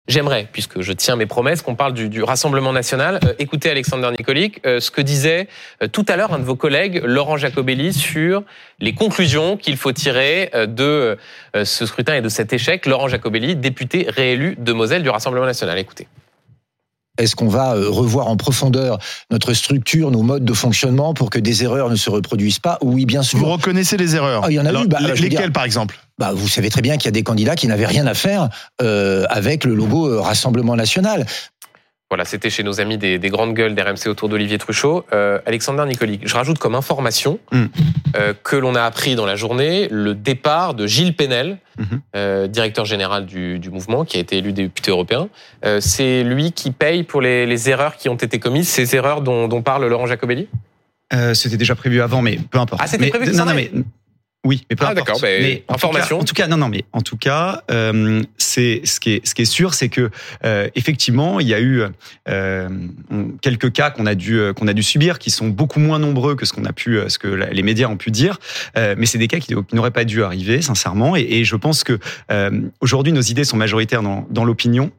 J'aimerais, puisque je tiens mes promesses, qu'on parle du Rassemblement national. Écoutez Alexander Nikolic, ce que disait tout à l'heure un de vos collègues, Laurent Jacobelli, sur les conclusions qu'il faut tirer de ce scrutin et de cet échec. Laurent Jacobelli, député réélu de Moselle du Rassemblement national. Écoutez. Est-ce qu'on va revoir en profondeur notre structure, nos modes de fonctionnement pour que des erreurs ne se reproduisent pas? Oui, bien sûr. Vous reconnaissez les erreurs? Il y en a eu. Lesquelles, par exemple? Vous savez très bien qu'il y a des candidats qui n'avaient rien à faire avec le logo Rassemblement national. Voilà, c'était chez nos amis des grandes gueules d'RMC autour d'Olivier Truchot. Alexander Nikolic, je rajoute comme information que l'on a appris dans la journée le départ de Gilles Pénel, directeur général du mouvement, qui a été élu député européen. C'est lui qui paye pour les erreurs qui ont été commises, ces erreurs dont parle Laurent Jacobelli? C'était déjà prévu avant, mais peu importe. Ah, c'était prévu que ça mais... Oui, mais peu importe. D'accord, mais information. En tout cas, c'est ce qui est sûr, c'est que effectivement, il y a eu quelques cas qu'on a dû subir, qui sont beaucoup moins nombreux que ce que les médias ont pu dire, mais c'est des cas qui n'auraient pas dû arriver, sincèrement. Et je pense que aujourd'hui, nos idées sont majoritaires dans l'opinion.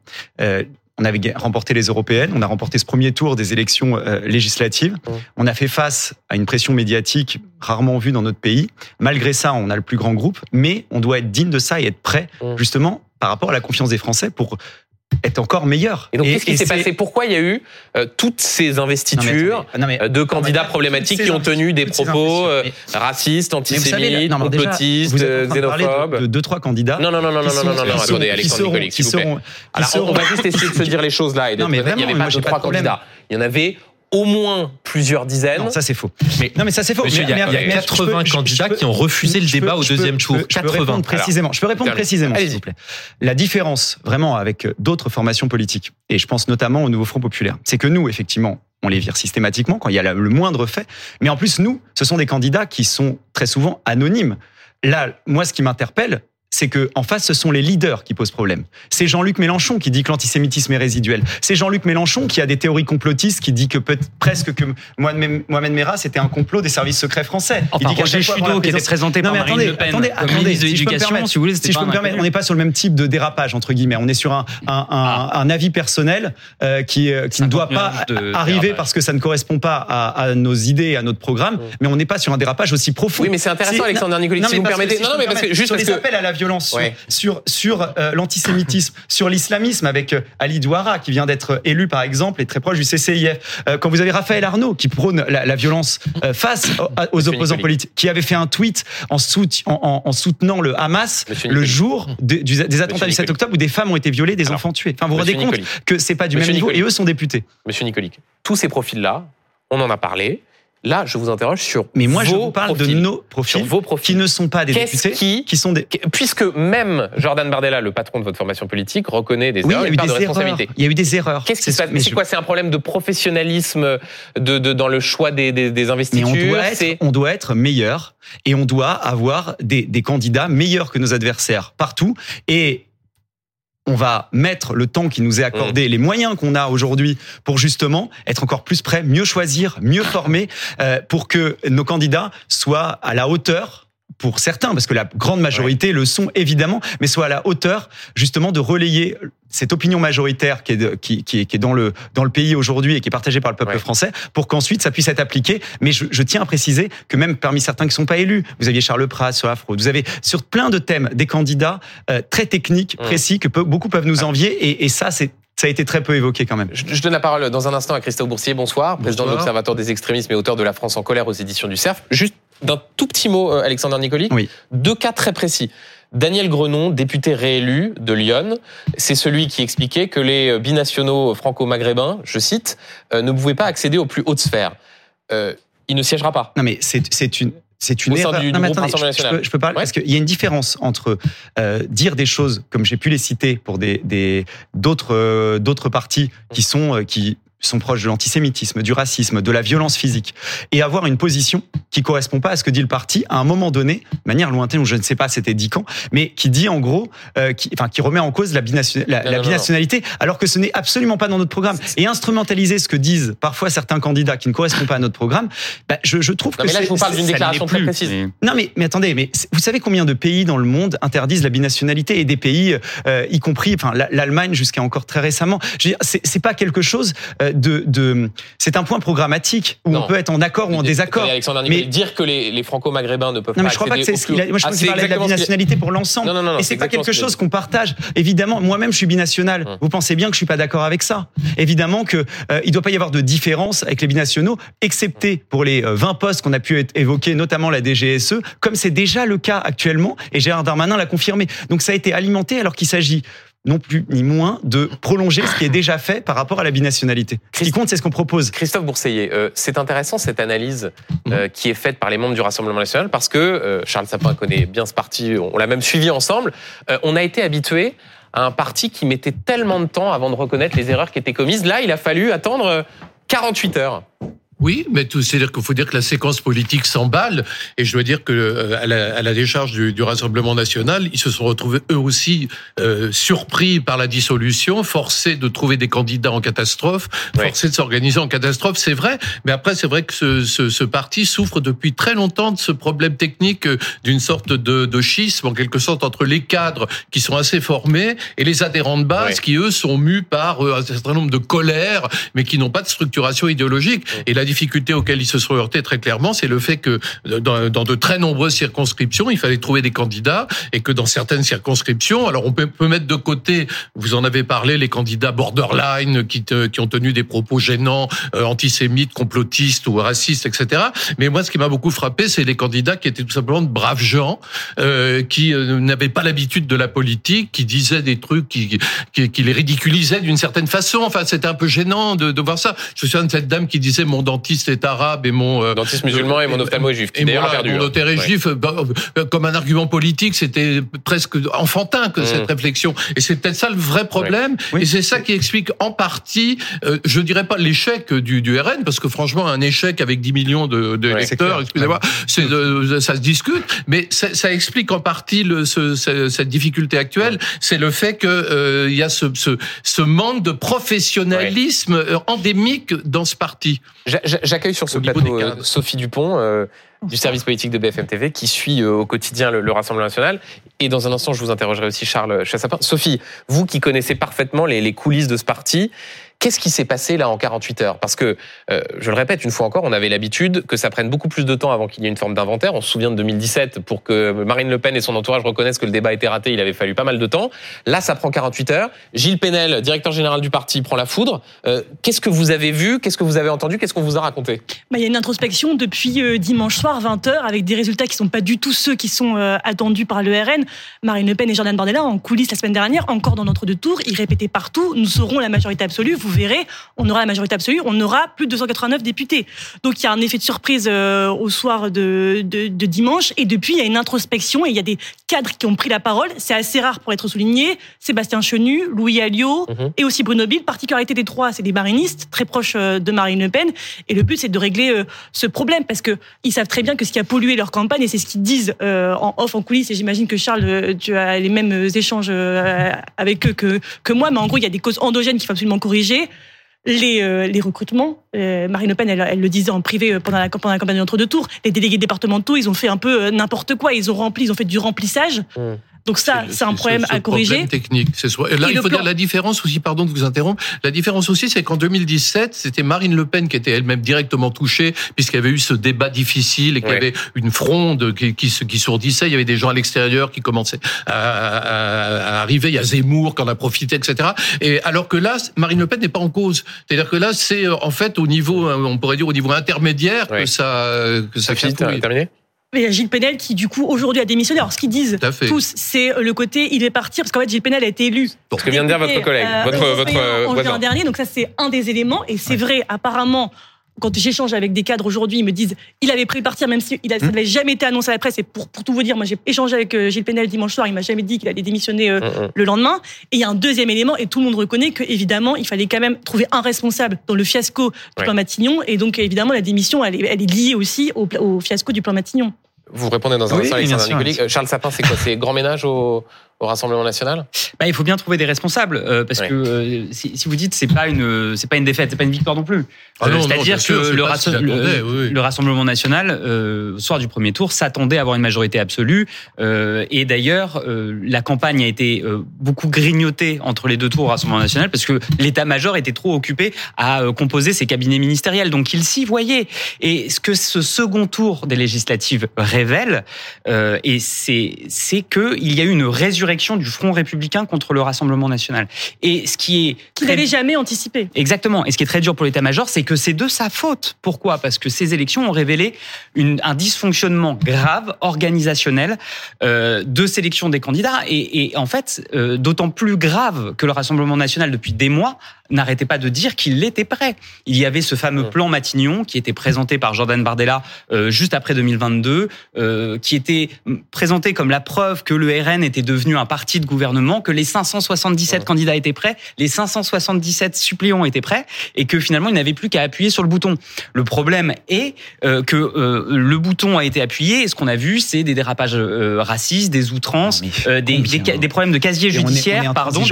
On avait remporté les européennes, on a remporté ce premier tour des élections législatives. On a fait face à une pression médiatique rarement vue dans notre pays. Malgré ça, on a le plus grand groupe, mais on doit être digne de ça et être prêt, justement, par rapport à la confiance des Français pour être encore meilleur. Et donc, qu'est-ce qui s'est passé? Pourquoi il y a eu toutes ces investitures de candidats problématiques qui ont tenu des propos racistes, antisémites, complotistes, xénophobes? De 2-3 candidats. Non, attendez, Alexandre Nikolic, s'il vous plaît. Alors, on va juste essayer de se dire les choses là. Il n'y avait pas 2-3 candidats. Il y en avait au moins plusieurs dizaines. Non, ça c'est faux. Mais ça c'est faux. Monsieur, il y a 80 candidats qui ont refusé le débat au deuxième tour. Je peux répondre précisément, s'il vous plaît. La différence, vraiment, avec d'autres formations politiques, et je pense notamment au Nouveau Front Populaire, c'est que nous, effectivement, on les vire systématiquement quand il y a le moindre fait. Mais en plus, nous, ce sont des candidats qui sont très souvent anonymes. Là, moi, ce qui m'interpelle, c'est que en face, ce sont les leaders qui posent problème. C'est Jean-Luc Mélenchon qui dit que l'antisémitisme est résiduel. C'est Jean-Luc Mélenchon qui a des théories complotistes, qui dit que presque que Mohamed Merah, c'était un complot des services secrets français. Il dit Roger Chudeau, qui était présenté par Marine Le Pen comme ministre de l'Éducation, si vous voulez, si je peux me permettre, on n'est pas sur le même type de dérapage, entre guillemets. On est sur un avis personnel qui ne doit pas arriver parce que ça ne correspond pas à nos idées et à notre programme, mais on n'est pas sur un dérapage aussi profond. Oui, mais c'est intéressant, Alexander Nikolic, si vous me permettez. Non, mais parce que juste les appels à la violence sur l'antisémitisme, sur l'islamisme, avec Ali Douara qui vient d'être élu par exemple et très proche du CCIF. Quand vous avez Raphaël Arnaud qui prône la violence face aux opposants politiques, qui avait fait un tweet en soutenant le Hamas le jour des attentats du 7 octobre où des femmes ont été violées, des enfants tués. Enfin, vous vous rendez compte que c'est pas du même niveau et eux sont députés. Monsieur Nikolic, tous ces profils-là, on en a parlé. Là, je vous interroge sur mais moi, je vous parle de nos profils, qui ne sont pas des députés, qui sont des... Puisque même Jordan Bardella, le patron de votre formation politique, reconnaît des erreurs, il parle de responsabilité. Il y a eu des erreurs. Qu'est-ce qui se passe? C'est quoi? C'est un problème de professionnalisme dans le choix des investitures? On doit être meilleur et on doit avoir des candidats meilleurs que nos adversaires partout et on va mettre le temps qui nous est accordé, les moyens qu'on a aujourd'hui pour justement être encore plus prêts, mieux choisir, mieux former, pour que nos candidats soient à la hauteur, pour certains, parce que la grande majorité le sont évidemment, mais soient à la hauteur justement de relayer cette opinion majoritaire qui est dans le pays aujourd'hui et qui est partagée par le peuple français, pour qu'ensuite ça puisse être appliqué. Mais je tiens à préciser que même parmi certains qui ne sont pas élus, vous aviez Charles Prats sur la fraude, vous avez sur plein de thèmes des candidats très techniques, précis, que beaucoup peuvent nous envier, et ça a été très peu évoqué quand même. Je donne la parole dans un instant à Christophe Boursier. Bonsoir, président de l'Observatoire des extrémismes et auteur de La France en colère aux éditions du Cerf. Juste d'un tout petit mot, Alexander Nikolic. Oui. 2 cas très précis. Daniel Grenon, député réélu de Lyon, c'est celui qui expliquait que les binationaux franco-maghrébins, je cite, ne pouvaient pas accéder aux plus hautes sphères. Il ne siégera pas. Non mais c'est une erreur. Je peux parler parce qu'il y a une différence entre dire des choses comme j'ai pu les citer pour d'autres partis qui sont proches de l'antisémitisme, du racisme, de la violence physique, et avoir une position qui correspond pas à ce que dit le parti à un moment donné, de manière lointaine, ou je ne sais pas c'était dit quand, mais qui dit en gros, qui remet en cause la binationalité, alors que ce n'est absolument pas dans notre programme. Et instrumentaliser ce que disent parfois certains candidats qui ne correspondent pas à notre programme, je trouve que mais là je vous parle d'une déclaration très précise. Non mais attendez, mais vous savez combien de pays dans le monde interdisent la binationalité, et des pays, y compris, l'Allemagne jusqu'à encore très récemment. Je veux dire, c'est pas quelque chose c'est un point programmatique où on peut être en accord ou en désaccord. Mais dire que les franco-maghrébins ne peuvent pas. Non, mais je crois pas que c'est. Moi, je pense qu'il parlait de la binationalité pour l'ensemble. Non, et c'est pas quelque chose qu'on partage. Évidemment, moi-même, je suis binational. Vous pensez bien que je suis pas d'accord avec ça. Évidemment que il doit pas y avoir de différence avec les binationaux, excepté pour les 20 postes qu'on a pu évoquer, notamment la DGSE, comme c'est déjà le cas actuellement. Et Gérald Darmanin l'a confirmé. Donc ça a été alimenté alors qu'il s'agit non plus ni moins de prolonger ce qui est déjà fait par rapport à la binationalité. Ce qui compte, c'est ce qu'on propose. Christophe Bourseiller, c'est intéressant cette analyse qui est faite par les membres du Rassemblement national, parce que Charles Sapin connaît bien ce parti, on l'a même suivi ensemble. On a été habitué à un parti qui mettait tellement de temps avant de reconnaître les erreurs qui étaient commises. Là, il a fallu attendre 48 heures. Oui, mais c'est-à-dire qu'il faut dire que la séquence politique s'emballe, et je dois dire que à la décharge du Rassemblement national, ils se sont retrouvés eux aussi surpris par la dissolution, forcés de trouver des candidats en catastrophe, forcés de s'organiser en catastrophe, c'est vrai. Mais après, c'est vrai que ce parti souffre depuis très longtemps de ce problème technique d'une sorte de schisme, en quelque sorte, entre les cadres qui sont assez formés et les adhérents de base qui, eux, sont mus par un certain nombre de colères, mais qui n'ont pas de structuration idéologique. Et la difficulté auxquelles ils se sont heurtés très clairement, c'est le fait que dans de très nombreuses circonscriptions, il fallait trouver des candidats, et que dans certaines circonscriptions, alors on peut mettre de côté, vous en avez parlé, les candidats borderline qui ont tenu des propos gênants, antisémites, complotistes ou racistes, etc. Mais moi, ce qui m'a beaucoup frappé, c'est les candidats qui étaient tout simplement de braves gens, qui n'avaient pas l'habitude de la politique, qui disaient des trucs qui les ridiculisaient d'une certaine façon. Enfin, c'était un peu gênant de voir ça. Je me souviens de cette dame qui disait: mon dentiste est arabe et mon dentiste musulman et mon ophtalmo est juif. Et mon notaire est juif. Comme un argument politique, c'était presque enfantin que cette réflexion. Et c'est peut-être ça le vrai problème. Et c'est ça qui explique en partie, je dirais pas l'échec du RN, parce que franchement, un échec avec 10 millions de lecteurs, excusez-moi, ça se discute. Mais ça explique en partie cette difficulté actuelle. C'est le fait que il y a ce manque de professionnalisme endémique dans ce parti. J'accueille sur ce plateau Sophie Dupont, du service politique de BFM TV, qui suit au quotidien le Rassemblement national. Et dans un instant, je vous interrogerai aussi Charles Chassapin. Sophie, vous qui connaissez parfaitement les coulisses de ce parti, qu'est-ce qui s'est passé là en 48 heures ? Parce que, je le répète une fois encore, on avait l'habitude que ça prenne beaucoup plus de temps avant qu'il y ait une forme d'inventaire. On se souvient de 2017, pour que Marine Le Pen et son entourage reconnaissent que le débat était raté, il avait fallu pas mal de temps. Là, ça prend 48 heures. Gilles Pénel, directeur général du parti, prend la foudre. Qu'est-ce que vous avez vu ? Qu'est-ce que vous avez entendu ? Qu'est-ce qu'on vous a raconté ? Il y a une introspection depuis dimanche soir, 20h, avec des résultats qui ne sont pas du tout ceux qui sont attendus par le RN. Marine Le Pen et Jordan Bardella, en coulisses la semaine dernière, encore dans l'entre-deux tours, ils répétaient partout: nous aurons la majorité absolue, vous verrez, on aura la majorité absolue, on aura plus de 289 députés. Donc il y a un effet de surprise au soir de dimanche, et depuis il y a une introspection et il y a des cadres qui ont pris la parole. C'est assez rare pour être souligné. Sébastien Chenu, Louis Alliot et aussi Bruno Bille. Particularité des trois, c'est des marinistes très proches de Marine Le Pen, et le but c'est de régler ce problème, parce que ils savent très bien que ce qui a pollué leur campagne, et c'est ce qu'ils disent en off, en coulisses, et j'imagine que Charles, tu as les mêmes échanges avec eux que moi, mais en gros il y a des causes endogènes qu'il faut absolument corriger. Les recrutements, Marine Le Pen, elle le disait en privé pendant la campagne d'entre-deux tours, les délégués départementaux, ils ont fait un peu n'importe quoi, ils ont fait du remplissage. Donc ça, c'est un problème à corriger. Problème technique. Là, il faut dire la différence aussi, pardon de vous interrompre, la différence aussi, c'est qu'en 2017, c'était Marine Le Pen qui était elle-même directement touchée, puisqu'il y avait eu ce débat difficile et qu'il y avait une fronde qui sourdissait, il y avait des gens à l'extérieur qui commençaient à arriver, il y a Zemmour qui en a profité, etc. Et alors que là, Marine Le Pen n'est pas en cause. C'est-à-dire que là, c'est en fait au niveau, on pourrait dire au niveau intermédiaire que ça finit. Terminé. Il y a Gilles Pénel qui, du coup, aujourd'hui a démissionné. Alors, ce qu'ils disent tous, c'est le côté, il est parti, parce qu'en fait, Gilles Pénel a été élu. Ce que vient de dire votre collègue, votre en juin dernier. Donc ça, c'est un des éléments. Et c'est vrai, apparemment, quand j'échange avec des cadres aujourd'hui, ils me disent il avait prévu de partir, même si ça n'avait jamais été annoncé à la presse. Et pour tout vous dire, moi j'ai échangé avec Gilles Penel dimanche soir, il m'a jamais dit qu'il allait démissionner le lendemain. Et il y a un deuxième élément, et tout le monde reconnaît qu'évidemment, il fallait quand même trouver un responsable dans le fiasco du plan Matignon. Et donc évidemment, la démission, elle est liée aussi au fiasco du plan Matignon. Vous répondez dans un instant, Alexandre Nicolic. Charles Sapin, c'est quoi? C'est grand ménage au Rassemblement national? Il faut bien trouver des responsables parce que si vous dites c'est pas une défaite, c'est pas une victoire non plus. C'est-à-dire que le Rassemblement national au soir du premier tour s'attendait à avoir une majorité absolue et d'ailleurs la campagne a été beaucoup grignotée entre les deux tours au Rassemblement national parce que l'état-major était trop occupé à composer ses cabinets ministériels, donc il s'y voyait. Et ce que ce second tour des législatives révèle, et c'est que il y a eu une résurrection du Front républicain contre le Rassemblement national. Et ce qui est qu'il n'avait jamais anticipé. Exactement. Et ce qui est très dur pour l'état-major, c'est que c'est de sa faute. Pourquoi? Parce que ces élections ont révélé un dysfonctionnement grave, organisationnel, de sélection des candidats. Et en fait, d'autant plus grave que le Rassemblement national, depuis des mois, n'arrêtait pas de dire qu'il était prêt. Il y avait ce fameux plan Matignon qui était présenté par Jordan Bardella juste après 2022, qui était présenté comme la preuve que le RN était devenu un parti de gouvernement, que les 577 candidats étaient prêts, les 577 suppléants étaient prêts, et que finalement il n'avait plus qu'à appuyer sur le bouton. Le problème est que le bouton a été appuyé, et ce qu'on a vu, c'est des dérapages racistes, des outrances, des problèmes de casier judiciaire,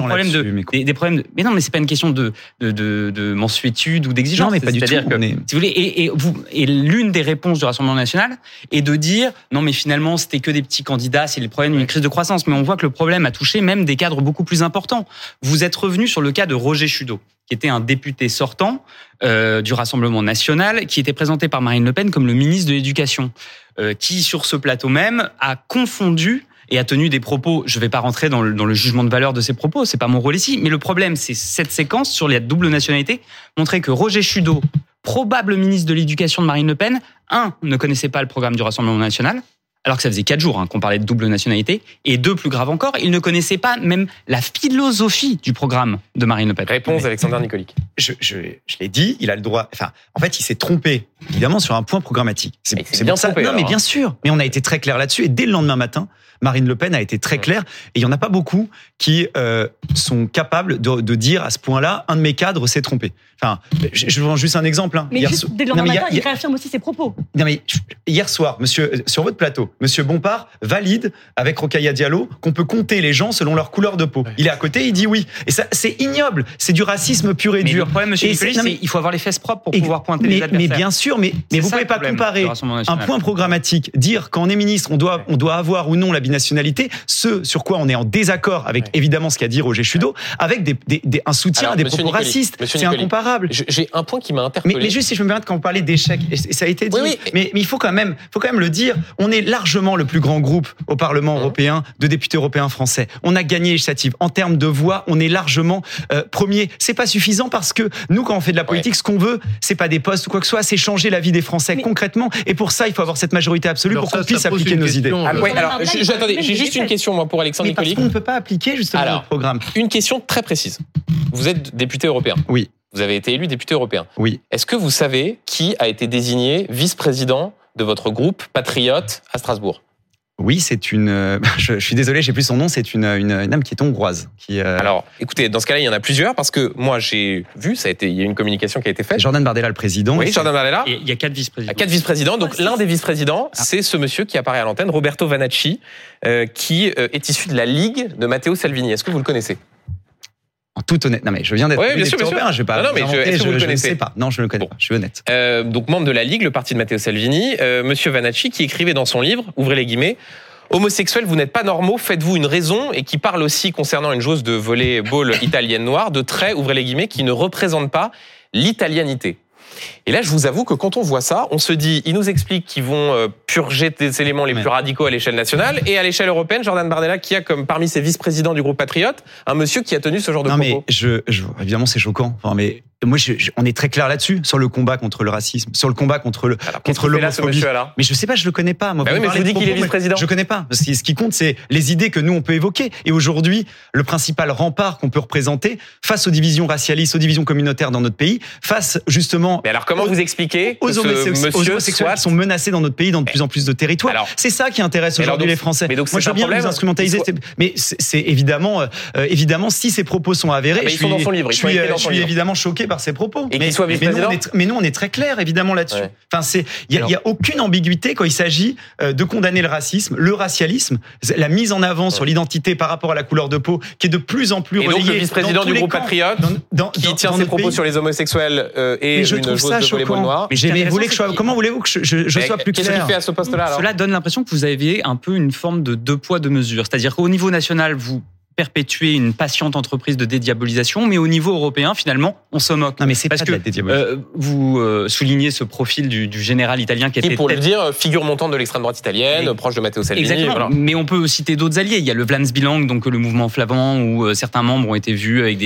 des problèmes de... Mais non, mais c'est pas une question de mensuétude ou d'exigence. Non, mais pas du tout. Si vous voulez, et l'une des réponses du Rassemblement national est de dire non, mais finalement c'était que des petits candidats, c'est le problème d'une crise de croissance. Mais on voit que le problème a touché même des cadres beaucoup plus importants. Vous êtes revenu sur le cas de Roger Chudeau, qui était un député sortant du Rassemblement national, qui était présenté par Marine Le Pen comme le ministre de l'Éducation, qui sur ce plateau même a confondu et a tenu des propos. Je ne vais pas rentrer dans le jugement de valeur de ces propos, c'est pas mon rôle ici. Mais le problème, c'est cette séquence sur la double nationalité montrait que Roger Chudeau, probable ministre de l'Éducation de Marine Le Pen, ne connaissait pas le programme du Rassemblement national, alors que ça faisait 4 jours qu'on parlait de double nationalité, et 2, plus grave encore, il ne connaissait pas même la philosophie du programme de Marine Le Pen. Réponse Alexandre Nicolic. Je l'ai dit, il a le droit. Enfin, en fait, il s'est trompé, évidemment, sur un point programmatique. C'est bien ça. Trompé, non, mais bien sûr. Mais on a été très clair là-dessus, et dès le lendemain matin, Marine Le Pen a été très claire, et il y en a pas beaucoup qui sont capables de dire à ce point-là, un de mes cadres s'est trompé. Enfin, je vous prends juste un exemple. Mais dès le lendemain matin, il réaffirme aussi ses propos. Non, mais hier soir, sur votre plateau, Monsieur Bompard valide avec Rokhaya Diallo qu'on peut compter les gens selon leur couleur de peau. Il est à côté, il dit oui. Et ça, c'est ignoble. C'est du racisme pur et dur. Le problème, monsieur Nicolic, c'est qu'il faut avoir les fesses propres pour pouvoir pointer les adversaires. Mais bien sûr, mais vous pouvez pas comparer un point programmatique, dire quand on est ministre, on doit avoir ou non la binationalité, ce sur quoi on est en désaccord avec évidemment ce qu'a dit Roger Chudeau, avec un soutien à des propos racistes. C'est incomparable. J'ai un point qui m'a interpellé. Mais juste si je me permets, quand vous parlez d'échec, et ça a été dit, mais il faut quand même le dire, on est largement le plus grand groupe au Parlement européen de députés européens français. On a gagné l'initiative. En termes de voix, on est largement premier. C'est pas suffisant parce que nous, quand on fait de la politique, ce qu'on veut, c'est pas des postes ou quoi que ce soit, c'est changer la vie des Français concrètement. Et pour ça, il faut avoir cette majorité absolue pour qu'on puisse appliquer nos idées. Attendez, j'ai juste une question moi pour Alexandre Nicolic. Parce qu'on ne peut pas appliquer justement notre programme. Une question très précise. Vous êtes député européen. Oui. Vous avez été élu député européen. Oui. Est-ce que vous savez qui a été désigné vice-président de votre groupe Patriote à Strasbourg? Oui, c'est une. Je suis désolé, j'ai plus son nom. C'est une dame qui est hongroise. Alors, écoutez, dans ce cas-là, il y en a plusieurs parce que moi, j'ai vu, il y a une communication qui a été faite. Jordan Bardella, le président. Oui, Jordan Bardella. Et il y a 4 vice-présidents. 4 vice-présidents. Donc, l'un des vice-présidents, c'est ce monsieur qui apparaît à l'antenne, Roberto Vanacci, qui est issu de la Ligue de Matteo Salvini. Est-ce que vous le connaissez? En toute honnêteté, non mais je viens d'être européen, je vais pas. Non, mais est-ce que vous le connaissez? Je ne sais pas. Non, je ne le connais pas. Je suis honnête. Donc membre de la Ligue, le parti de Matteo Salvini, Monsieur Vanacci, qui écrivait dans son livre, ouvrez les guillemets, homosexuels, vous n'êtes pas normaux, faites-vous une raison, et qui parle aussi concernant une joueuse de volley-ball italienne noire, de traits, ouvrez les guillemets, qui ne représentent pas l'italianité. Et là, je vous avoue que quand on voit ça, on se dit, ils nous expliquent qu'ils vont purger des éléments les plus radicaux à l'échelle nationale, et à l'échelle européenne, Jordan Bardella, qui a comme parmi ses vice-présidents du groupe Patriote, un monsieur qui a tenu ce genre de propos. Non mais évidemment c'est choquant. Enfin, mais moi, on est très clair là-dessus, sur le combat contre le racisme, sur le combat contre l'homophobie. Mais je sais pas, je le connais pas. Moi, oui, mais je vous dis qu'il est vice-président. Je connais pas. Ce qui compte, c'est les idées que nous, on peut évoquer. Et aujourd'hui, le principal rempart qu'on peut représenter face aux divisions racialistes, aux divisions communautaires dans notre pays, face justement... Mais alors, comment vous expliquez aux homosexuels qui sont menacés dans notre pays, dans de plus en plus de territoires. Alors, c'est ça qui intéresse aujourd'hui les Français. Mais donc, moi, je veux bien vous instrumentaliser. Mais c'est évidemment, si ces propos sont avérés, je suis évidemment choqué par ces propos. Et qu'il soit vice-président. Mais nous, on est très clair, évidemment, là-dessus. Ouais. Enfin, il y a aucune ambiguïté quand il s'agit de condamner le racisme, le racialisme, la mise en avant sur l'identité par rapport à la couleur de peau, qui est de plus en plus relayée. Et donc, le vice-président du groupe Patriote, qui tient ses propos sur les homosexuels et une joueuse de volley-ball noir. Comment voulez-vous que je sois plus clair? Qu'est-ce qu'il fait à ce poste-là, alors? Cela donne l'impression que vous avez un peu une forme de deux poids, deux mesures. C'est-à-dire qu'au niveau national, vous perpétuer une patiente entreprise de dédiabolisation, mais au niveau européen, finalement, on se moque. Non, mais c'est parce que vous soulignez ce profil du général italien qui était, pour le dire, figure montante de l'extrême droite italienne, proche de Matteo Salvini. Exactement. Voilà. Mais on peut citer d'autres alliés. Il y a le Vlaams Belang, donc le mouvement flamand, où certains membres ont été vus avec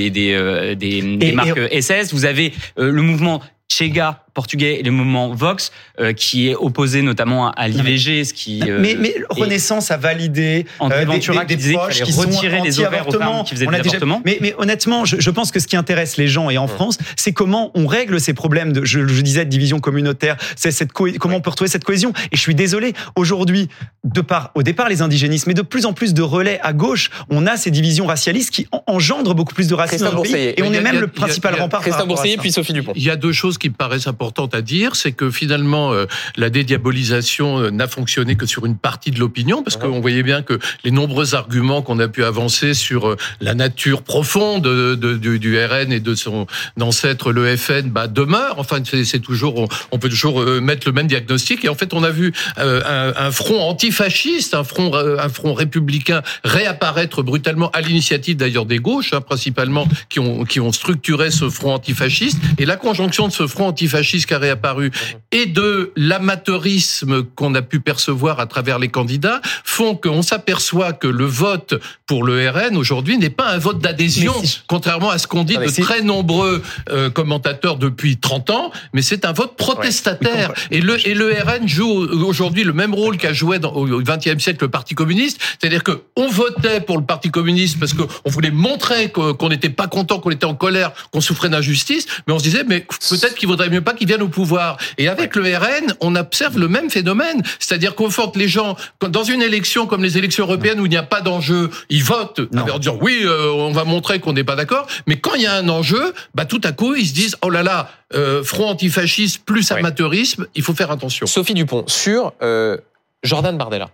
des marques SS. Vous avez le mouvement Chega portugais et le mouvement Vox qui est opposé notamment à l'IVG, ce qui mais Renaissance a validé André Ventura des qui disait qu'il fallait retirer les ovaires aux femmes qui faisaient des avortements. Mais honnêtement, je pense que ce qui intéresse les gens et en France, c'est comment on règle ces problèmes de, je disais, de division communautaire, comment on peut retrouver cette cohésion. Et je suis désolé, aujourd'hui, au départ les indigénismes, mais de plus en plus de relais à gauche, on a ces divisions racialistes qui engendrent beaucoup plus de racisme dans le pays. Et on est même le principal rempart. Christophe Bourseiller puis Sophie Dupont. Il y a deux choses qui me paraissent importantes à dire, c'est que finalement la dédiabolisation n'a fonctionné que sur une partie de l'opinion, parce qu'on voyait bien que les nombreux arguments qu'on a pu avancer sur la nature profonde du RN et de son ancêtre le FN demeurent. Enfin, c'est toujours, on peut toujours mettre le même diagnostic. Et en fait, on a vu un front antifasciste, un front républicain réapparaître brutalement à l'initiative d'ailleurs des gauches, principalement qui ont structuré ce front antifasciste. Et la conjonction de ce front antifasciste qui a réapparu et de l'amateurisme qu'on a pu percevoir à travers les candidats font qu'on s'aperçoit que le vote pour le RN aujourd'hui n'est pas un vote d'adhésion, contrairement à ce qu'ont dit de très nombreux commentateurs depuis 30 ans, mais c'est un vote protestataire. Et le RN joue aujourd'hui le même rôle qu'a joué au XXe siècle le Parti communiste, c'est-à-dire que on votait pour le Parti communiste parce qu'on voulait montrer qu'on n'était pas content, qu'on était en colère, qu'on souffrait d'injustice, mais on se disait mais peut-être qu'il vaudrait mieux pas qu'ils viennent au pouvoir. Et avec le RN, on observe le même phénomène. C'est-à-dire qu'on force les gens, dans une élection comme les élections européennes où il n'y a pas d'enjeu, ils votent en disant oui, on va montrer qu'on n'est pas d'accord. Mais quand il y a un enjeu, tout à coup, ils se disent oh là là, front antifasciste plus amateurisme, il faut faire attention. Sophie Dupont, sur Jordan Bardella,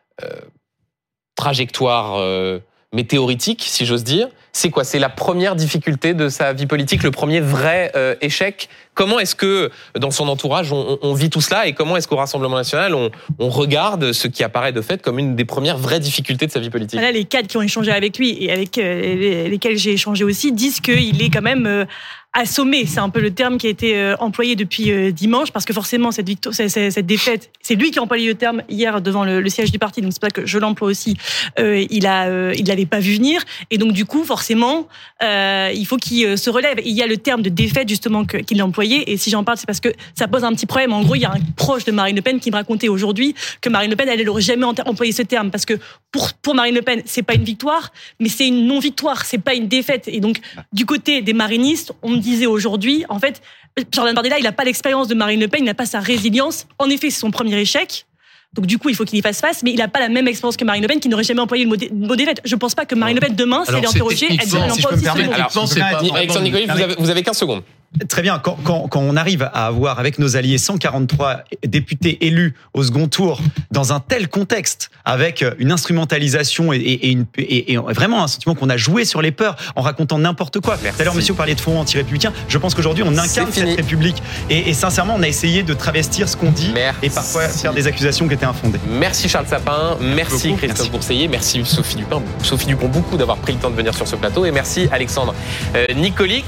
trajectoire météoritique, si j'ose dire. C'est quoi? C'est la première difficulté de sa vie politique, le premier vrai échec? Comment est-ce que, dans son entourage, on vit tout cela et comment est-ce qu'au Rassemblement national, on regarde ce qui apparaît de fait comme une des premières vraies difficultés de sa vie politique? Là, les cadres qui ont échangé avec lui et avec lesquels j'ai échangé aussi disent qu'il est quand même assommé. C'est un peu le terme qui a été employé depuis dimanche, parce que forcément, cette défaite, c'est lui qui a employé le terme hier devant le siège du parti, donc c'est pas que je l'emploie aussi. Il l'avait pas vu venir, et donc du coup, forcément, il faut qu'il se relève. Et il y a le terme de défaite justement qu'il a employé, et si j'en parle, c'est parce que ça pose un petit problème. En gros, il y a un proche de Marine Le Pen qui me racontait aujourd'hui que Marine Le Pen, elle n'aurait jamais employé ce terme, parce que pour Marine Le Pen, c'est pas une victoire, mais c'est une non-victoire, c'est pas une défaite. Et donc, du côté des marinistes, on me disait aujourd'hui, en fait, Jordan Bardella, il n'a pas l'expérience de Marine Le Pen, il n'a pas sa résilience. En effet, c'est son premier échec. Donc du coup, il faut qu'il y fasse face, mais il n'a pas la même expérience que Marine Le Pen, qui n'aurait jamais employé le mot défaite. Je ne pense pas que Marine Le Pen, demain, si elle est interrogée, elle emploie aussi ce mot. Alexandre Nicoli, vous avez 15 secondes. Très bien, quand on arrive à avoir avec nos alliés 143 députés élus au second tour dans un tel contexte, avec une instrumentalisation et vraiment un sentiment qu'on a joué sur les peurs en racontant n'importe quoi. Tout à l'heure, monsieur, vous parliez de front anti-républicain. Je pense qu'aujourd'hui, on incarne cette République. Et sincèrement, on a essayé de travestir ce qu'on dit et parfois faire des accusations qui étaient infondées. Merci Charles Sapin, merci Christophe Bourseiller, merci Sophie Dupont beaucoup d'avoir pris le temps de venir sur ce plateau, et merci Alexandre Nicoli.